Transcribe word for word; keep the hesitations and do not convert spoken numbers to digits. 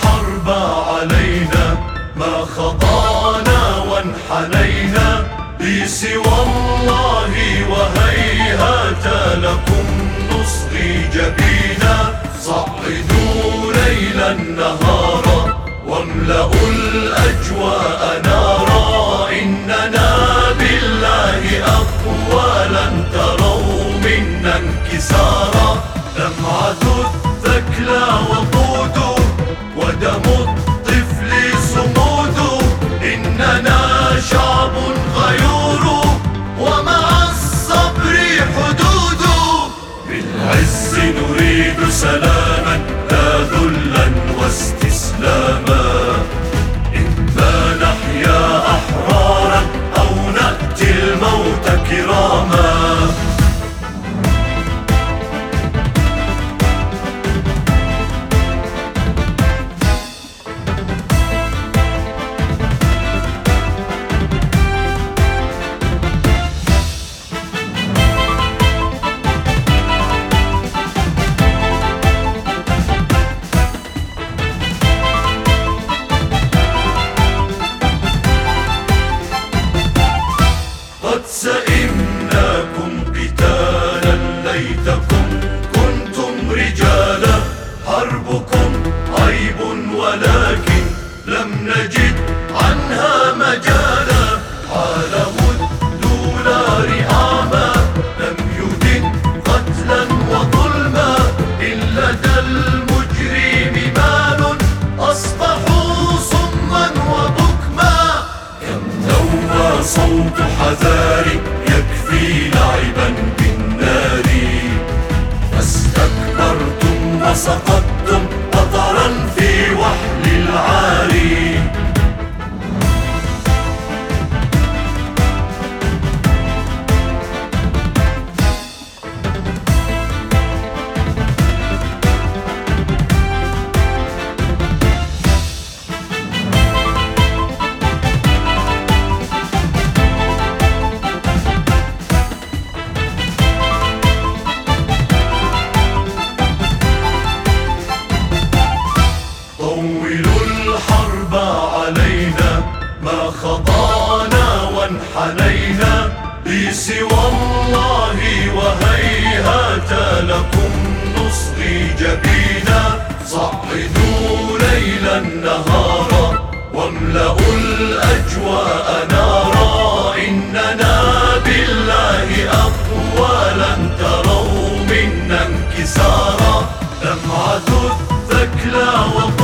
الحرب علينا ما خضعنا وانحنينا لسوى الله، وهيهات لكم نصغي جبينا. صعدوا ليلا نهارا واملأوا الأجواء نارا، إننا بالله أقوى لن تروا منا انكسارا. دمعة الثكلى وقود ودم الطفل صمود، إننا شعب غيور ومع الصبر حدود. بالعز نريد سلاما لا ذلا واستسلاما، إما نحيا أحرارا أو نأتي الموت كراما. قد سئمناكم قتالا ليتكم كنتم رجالا، حربكم عيب ولكن لم نجد عنها مجالا. حاله الدولار أعمى لم يدن قتلا وظلما، إن لدى المجرم مال أصبحوا صما وبكما. كم نوى صوت حذار يكفي لعبا بالنار، فاستكبرتم وسقطتم قطرا في وحل العاري. طولوا الحرب علينا ما خضعنا وانحنينا لسوى الله، وهيهات لكم نصغي جبينا. صعدوا ليلا نهارا واملأوا الأجواء نارا، إننا بالله أقوى لن تروا منا انكسارا. دمعة الثكلى